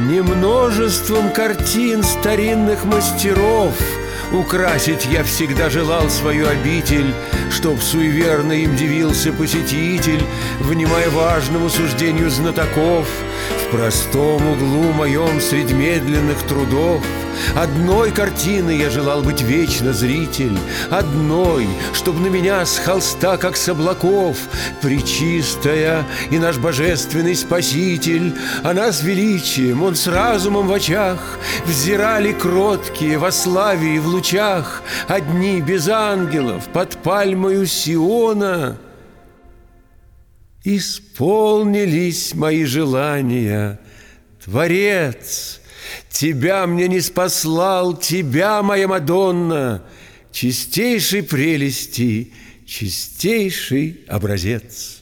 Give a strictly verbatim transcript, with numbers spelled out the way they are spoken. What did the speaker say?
Не множеством картин старинных мастеров украсить я всегда желал свою обитель, чтоб суеверно им дивился посетитель, внимая важному суждению знатоков. В простом углу моем средь медленных трудов одной картины я желал быть вечно зритель, одной, чтоб на меня с холста, как с облаков, Пречистая и наш божественный Спаситель, она с величием, он с разумом в очах, взирали кроткие во славе и в лучах, одни без ангелов под пальмою Сиона. Исполнились мои желания, Творец, тебя мне не спаслал, тебя, моя Мадонна, чистейшей прелести, чистейший образец.